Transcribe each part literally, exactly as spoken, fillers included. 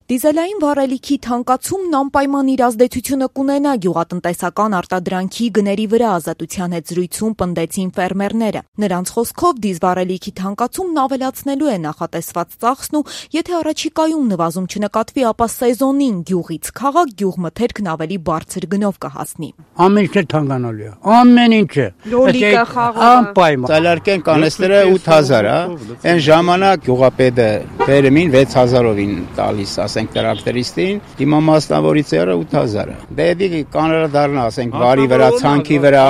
Դիզելային վառելիքի թանկացումն անպայման իր ազդեցությունը կունենա գյուղատնտեսական արտադրանքի գների վրա, Ազատության հետ զրույցում պնդեցին ֆերմերները։ Նրանց խոսքով դիզվառելիքի թանկացումն ավելացնելու է նախատեսված ծախսն ու եթե առաջիկայում նվազում չնկատվի, ապա սեզոնին գյուղից քաղաք գյուղմթերքն ավելի բարձր գնով կհասնի։ Ամեն ինչ թանկանալու է, ամեն ինչը։ Լոլիկը, խաղողը։ Անպայման։ Սալարկեն կանեստերը ութ հազար, այն ժամանակ գյուղապետը բերեմին վեց հազարովին տալիս, ասենք տրակտորիստին, հիմա մասնավորիցերը ութ հազար։ Դե դի կանարա դառնա, ասենք վարի վրա, ցանքի վրա,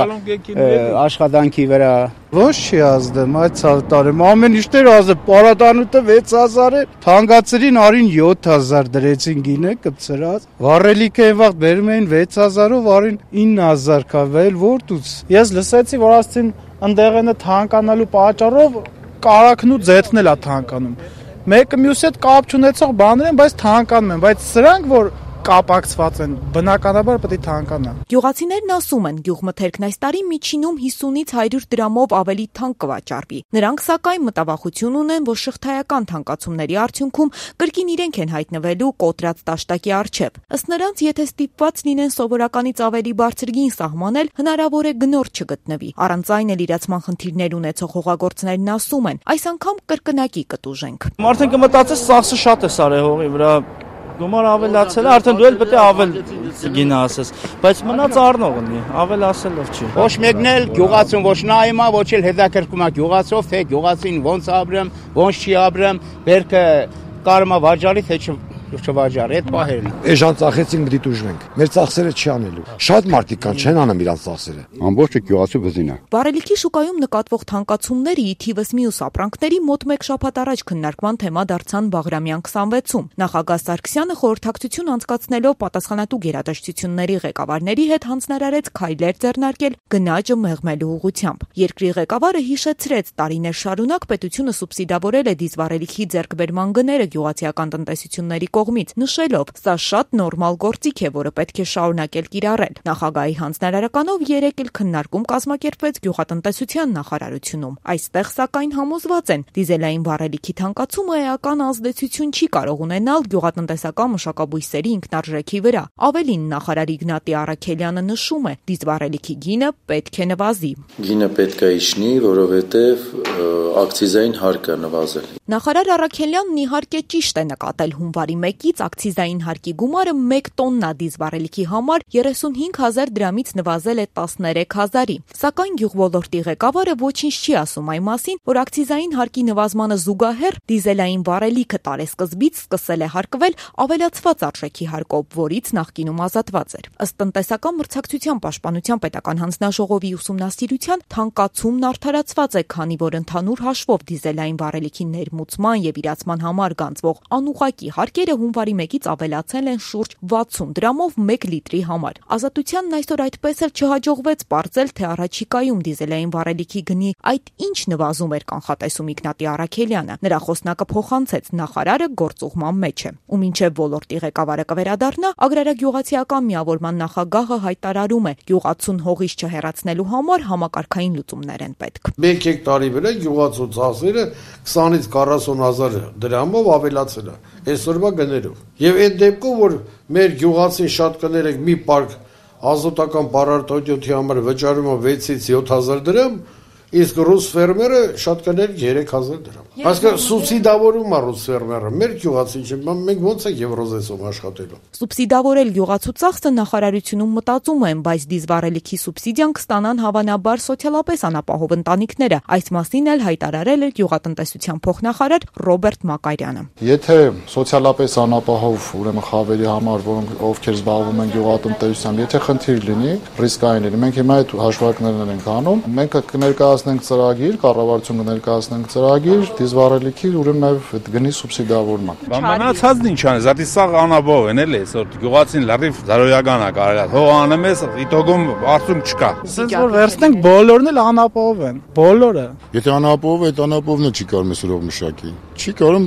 աշխատանքի վրա։ Ոչ չի ազդեմ, այդ տարում ամեն ինչներ ազդեմ, պարադանուտը վեց հազար է, թանկացրին արին յոթ հազար դրեցին գինը կպցրած, վառելիքը այն վաղ բերում էին վեց հազարով, արին ինը հազար կավել, որտուց։ Ես լսեցի, որ ասցին ընդեղենը թանկանալու պատճառով կարակն ու ձեթն էլ է թանկանում։ Մեկը մյուսի հետ կապ չունեցող բաներ են, բայց թանկանում են, բայց սրանք որ կապակցված են, բնականաբար պետք է թանկանա։ Գյուղացիներն ասում են, գյուղմթերքն այս տարի միջինում հիսունից հարյուր դրամով ավելի թանկ կվաճառվի։ Նրանք սակայն մտավախություն ունեն, որ շղթայական թանկացումների արդյունքում կրկին իրենք են հայտնվելու կոտրած տաշտակի առջև։ Ըստ նրանց, եթե ստիպված լինեն սովորականից ավելի բարձր գին սահմանել, հնարավոր է գնորդ չգտնվի։ Առանց այն էլ իրացման խնդիրներ ունեցող հողագործներն ասում են, այս անգամ կրկնակի կտուժենք։ Արդեն կմտածես ծախսը շատ է սարե հողի վրա։ Գումար ավելացել է, արդեն դու էլ պետք է ավել գինը ասես, բայց մնաց առնողն է, ավելացելով չի։ Ոչ մեկն էլ գյուղացուն ոչ նայում է, ոչ էլ հետաքրքրում է գյուղացով, թե գյուղացին ոնց ապրեմ, ոնց չի ապրեմ, բերքը կարմա վաճառի, թե չվաճառի, այդ պահերն։ Էժան ծախեցին պիտի տուժվենք։ Մեր ծախսերը չի անելու։ Շատ մարդիկ կան, չեն անում իրանց ծախսերը։ Ամբողջը գյուղացու վզին է։ Վառելիքի շուկայում նկատվող թանկացումները ի թիվս մյուս ապրանքների մոտ մեկ շաբաթ առաջ քննարկման թեմա դարձան Բաղրամյան քսանվեցում։ Նախագահ Սարգսյանը խորհրդակցություն անցկացնելով պատասխանատու գերատեսչությունների ղեկավարների հետ հանձնարարեց քայլեր ձեռնարկել գնաճը մեղմելու ուղղությամբ։ Երկրի ղեկավարը հիշեցրեց, տարիներ շարունակ պետությունը սուբսիդավորել է դիզվառելիքի ձեռքբերման գները գյուղացիական տնտեսությունների կողմից, նշելով, սա շատ նորմալ գործիք է, որը պետք է շարունակել կիրառել։ Նախագահի հանձնարարականով երեկ էլ քննարկում կազմակերպվեց գյուղատնտեսության նախարարությունում։ Այստեղ սակայն համոզված են, դիզելային վառելիքի թանկացումը էական ազդեցություն չի կարող ունենալ գյուղատնտեսական մշակաբույսերի ինքնարժեքի վրա։ Ավելին, նախարար Իգնատի Առաքելյանը նշում է, դիզվառելիքի գինը պետք է նվազի։ Գինը պետք է իջնի, որովհետև ակցիզային հարկ է նվազել։ Նախարար Առաքելյանն իհարկե ճիշտ է նկատել, հունվարի մեկից ակցիզային հարկի գումարը մեկ տոննա դիզվառելիքի համար երեսունհինգ հազար դրամից նվազել է տասներեք հազարի։ Սակայն գյուղոլորտի ղեկավարը ոչինչ չի ասում այն մասին, որ ակցիզային հարկի նվազմանը զուգահեռ դիզելային վառելիքը տարեսկզբից սկսել է հարկվել ավելացված արժեքի հարկով, որից նախկինում ազատված էր։ Ըստ տնտեսական մրցակցության պաշտպանության պետական հանձնաժողովի ուսումնասիրության թանկացումն արդարացված է, քանի որ ընդհանուր հաշվով դիզելային վառելիքի ներմուծման եւ իրացման համար գանձվող անուղղակի հարկերը հունվարի մեկից ավելացել են շուրջ վաթսուն դրամով մեկ լիտրի համար։ Ազատությանն այսօր այդպես էլ չհաջողվեց պարզել, թե առաջիկայում դիզելային վառելիքի գնի այդ ինչ նվազում էր կանխատեսում Իգնատի Առաքելյանը։ Նրա խոսնակը փոխանցեց, նախարարը գործուղման մեջ է։ Ու մինչև ոլորտի ղեկավարը կվերադառնա, Ագրարագյուղացիական միավորման նախագահը հայտարարում է, գյուղացուն հողից չհեռացնելու համար համակարգային լուծումներ են պետք։ Մեկ հեկտարի վրա գյուղացու ծախսերը քսանից քառասուն հազար դրամով ավելացել է այսօրվա գներով։ Եվ այդ դեպքում, որ մեր գյուղացին շատ կներեք մի պարկ ազոտական պարարտոյոթի համար վճարում է վեցից յոթ հազար դրամ, իսկ ռուս ֆերմերը շատ կներեք երեք հազար դրամ։ Այսինքն սուբսիդավորում է ռուս ֆերմերը, մեր գյուղացին չէ, մենք ոնց է Եվրոզեսում աշխատելու։ Սուբսիդավորել գյուղացու ծախսը նախարարությունում մտածում են, բայց դիզվառելիքի սուբսիդիան կստանան հավանաբար սոցիալապես անապահով ընտանիքները։ Այս մասին էլ հայտարարել է գյուղատնտեսության փոխնախարար Ռոբերտ Մակարյանը։ Եթե սոցիալապես անապահով, ուրեմն խավերի համար, որոնք ովքեր զբաղվում են գյուղատնտեսությամբ, եթե խնդիր լինի, ռիսկային լինի, մենք հիմա այդ հաշվարկներն ենք անում, մենք կներկայացնենք ծրագիր, կառավարություն կներկայացնենք ծրագիր դիզվառելիքի, ուրեմն նաև գնի սուբսիդավորման։ Մնացածն ինչ անես, դա սա անապահով են էլ է, այսօր գյուղացին լրիվ զարոյական է կարելի։ Հող անում ես, իտոգում արդյունք չկա։ Ասես որ վերցնենք բոլորն էլ անապահով են, բոլորը։ Եթե անապահով է, այդ անապահովն չի կարող մսուրով մշակի։ Չի կարող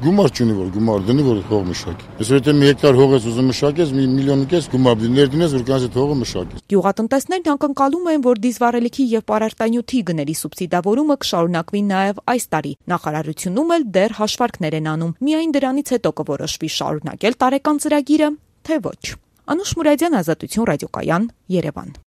գումար չունի որ գումար դնի որ հող մշակի։ Այսօր եթե մի հեկտար հող ես ուզում մշակես, մի միլիոն ու կես գումար ներդնես որ կանց այդ հողը մշակես։ Գյուղատնտեսներն ակնկալում են, որ դիզվառելիքի եւ պարարտանյութի գների սուբսիդավորումը կշարունակվի նաեւ այս տարի։ Նախարարությունում էլ դեռ հաշվարկներ են անում։ Միայն դրանից հետո կորոշվի շարունակել տարեկան ծրագիրը, թե ոչ։ Անուշ Մուրադյան, Ազատություն ռադիոկայան, Երևան։